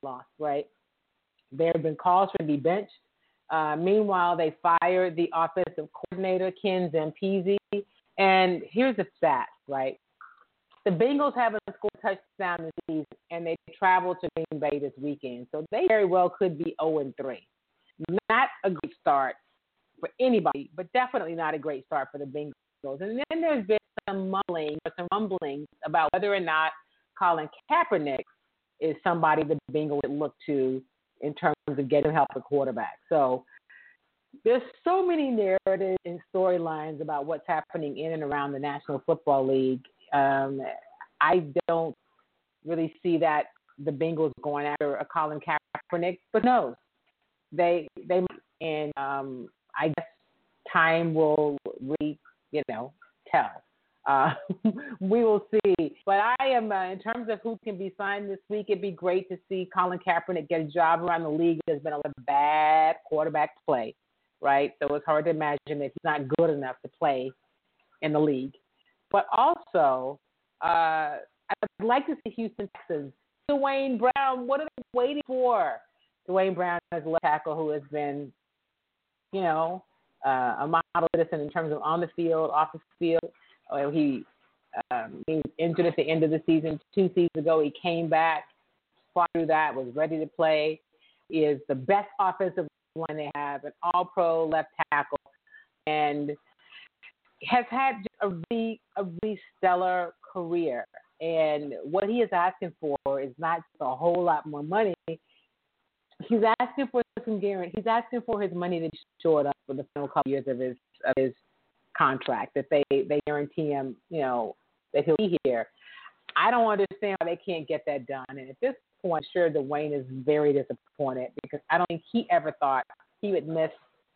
lost, right? There have been calls for him to be benched. Uh, meanwhile, they fired the offensive coordinator, Ken Zampese. And here's the stat, right? The Bengals haven't scored a touchdown this season, and they travel to Green Bay this weekend. So they very well could be oh and three. Not a great start for anybody, but definitely not a great start for the Bengals. And then there's been some mumbling, some rumblings about whether or not Colin Kaepernick is somebody the Bengals would look to in terms of getting help at quarterback. So there's so many narratives and storylines about what's happening in and around the National Football League. Um, I don't really see that the Bengals going after a Colin Kaepernick, but no, they they and um, I guess time will really, you know, tell. Uh, we will see. But I am, uh, in terms of who can be signed this week, it'd be great to see Colin Kaepernick get a job around the league. There's been a lot of bad quarterback play, right? So it's hard to imagine that he's not good enough to play in the league. But also, uh, I'd like to see Houston Texans. Dwayne Brown, what are they waiting for? Dwayne Brown is a left tackle who has been, you know, uh, a model citizen in terms of on the field, off the field. He, um, he was injured at the end of the season two seasons ago. He came back, fought through that, was ready to play. He is the best offensive line they have, an all-pro left tackle, and has had a really, a really stellar career. And what he is asking for is not just a whole lot more money. He's asking for some guarantee. He's asking for his money to be shored up for the final couple years of his of his contract, that they, they guarantee him, you know, that he'll be here. I don't understand why they can't get that done. And at this point, sure, Dwayne is very disappointed because I don't think he ever thought he would miss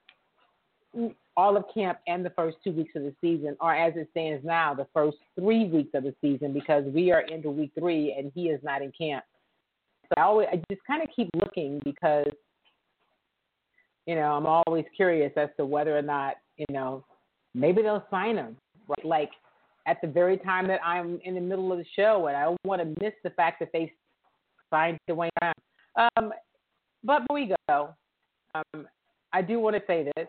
all of camp and the first two weeks of the season, or as it stands now, the first three weeks of the season, because we are into week three and he is not in camp. So I always, I just kind of keep looking because, you know, I'm always curious as to whether or not, you know, maybe they'll sign him, right? Like at the very time that I'm in the middle of the show, and I don't want to miss the fact that they signed Dwayne Brown. Um, but before we go, um, I do want to say this.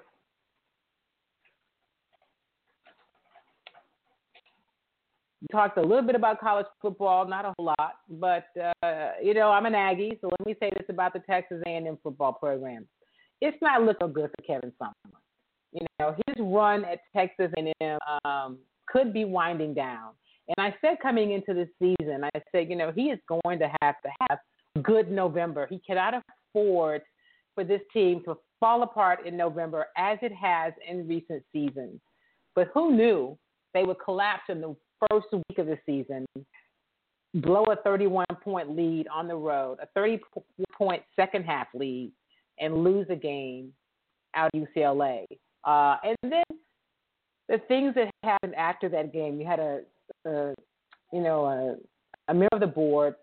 We talked a little bit about college football, not a whole lot, but, uh, you know, I'm an Aggie, so let me say this about the Texas A and M football program. It's not looking good for Kevin Sumlin. You know, his run at Texas A and M um, could be winding down. And I said coming into the season, I said, you know, he is going to have to have a good November. He cannot afford for this team to fall apart in November as it has in recent seasons. But who knew they would collapse in the first week of the season, blow a thirty-one point lead on the road, a thirty point second half lead, and lose a game out of U C L A. Uh, and then the things that happened after that game, you had a, a you know, a, a member of the board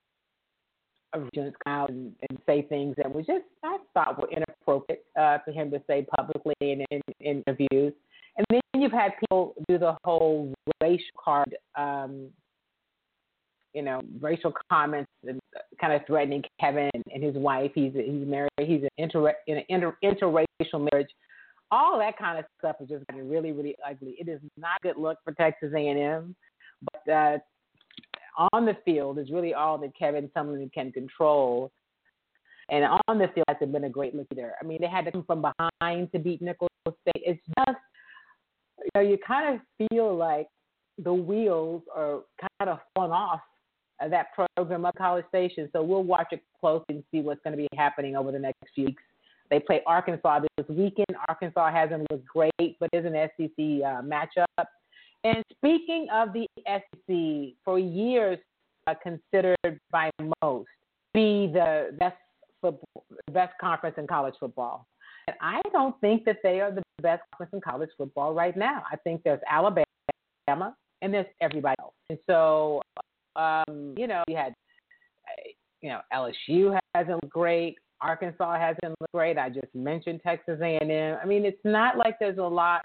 of Regents come out and, and say things that was just, I thought, were inappropriate uh, for him to say publicly in, in, in interviews. And then you've had people do the whole racial card, um, you know, racial comments and kind of threatening Kevin and his wife. He's he's married. He's an inter, in an inter, interracial marriage. All that kind of stuff is just getting really, really ugly. It is not a good look for Texas A and M, but uh, on the field is really all that Kevin Sumlin can control. And on the field has been a great look there. I mean, they had to come from behind to beat Nicholls State. It's just, you know, you kind of feel like the wheels are kind of falling off of that program at College Station. So we'll watch it closely and see what's going to be happening over the next few weeks. They play Arkansas this weekend. Arkansas hasn't looked great, but is an S E C uh, matchup. And speaking of the S E C, for years uh, considered by most be the best football, best conference in college football. And I don't think that they are the best conference in college football right now. I think there's Alabama and there's everybody else. And so, um, you know, you had, you know, L S U hasn't looked great. Arkansas hasn't looked great. I just mentioned Texas A and M. I mean, it's not like there's a lot.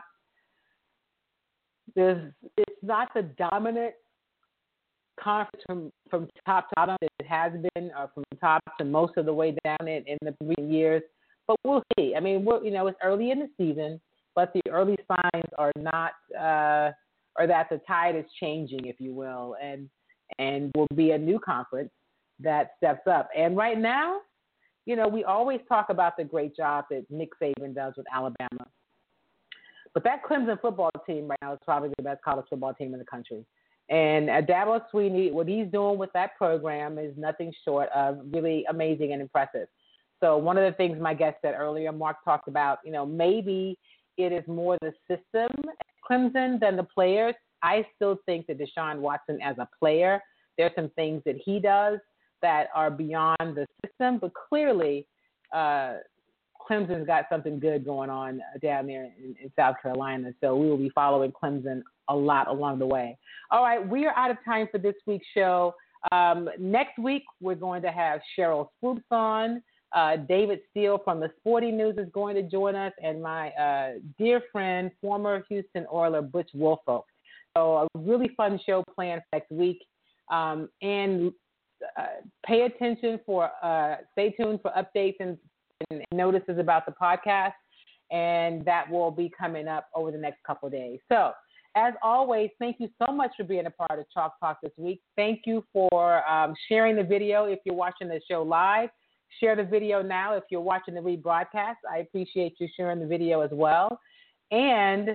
There's, it's not the dominant conference from, from top to bottom that it has been, or from tops and most of the way down in, in the recent years. But we'll see. I mean, we're, you know, it's early in the season, but the early signs are not, uh, or that the tide is changing, if you will, and and will be a new conference that steps up. And right now, you know, we always talk about the great job that Nick Saban does with Alabama. But that Clemson football team right now is probably the best college football team in the country. And uh, Dabo Swinney, what he's doing with that program is nothing short of really amazing and impressive. So one of the things my guest said earlier, Mark talked about, you know, maybe it is more the system at Clemson than the players. I still think that Deshaun Watson as a player, there's some things that he does that are beyond the system, but clearly uh, Clemson's got something good going on down there in, in South Carolina. So we will be following Clemson a lot along the way. All right, we are out of time for this week's show. Um, next week, we're going to have Cheryl Swoops on. Uh, David Steele from the Sporting News is going to join us, and my uh, dear friend, former Houston Oiler, Butch Woolfolk. So a really fun show planned next week. Um, and uh, pay attention for, uh, stay tuned for updates and, and notices about the podcast, and that will be coming up over the next couple of days. So, as always, thank you so much for being a part of Chalk Talk this week. Thank you for um, sharing the video if you're watching the show live. Share the video now if you're watching the rebroadcast. I appreciate you sharing the video as well. And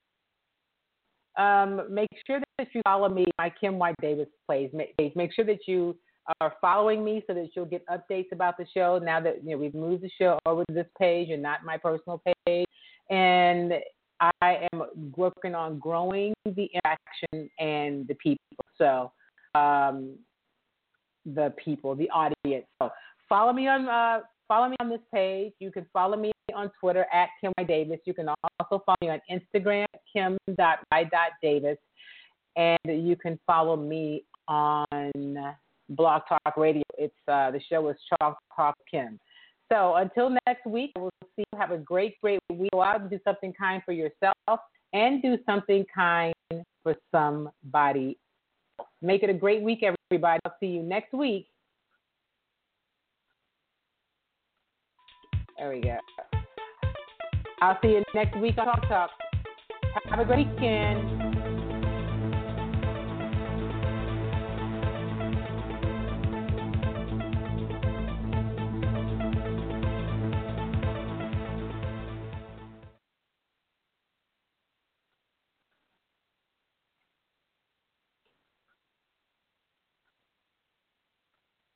um, make sure that you follow me, my Kim White Davis page. Make, make sure that you are following me so that you'll get updates about the show now that, you know, we've moved the show over to this page and not my personal page. And I am working on growing the interaction and the people. So um, the people, the audience. So follow me on uh, follow me on this page. You can follow me on Twitter at Kim Y. Davis. You can also follow me on Instagram at kim dot y dot davis. And you can follow me on Blog Talk Radio. It's uh, the show is Chalk Talk Kim. So until next week, we'll see you. Have a great, great week. Go out and do something kind for yourself and do something kind for somebody else. Make it a great week, everybody. I'll see you next week. There we go. I'll see you next week on Talk Talk. Have a great weekend.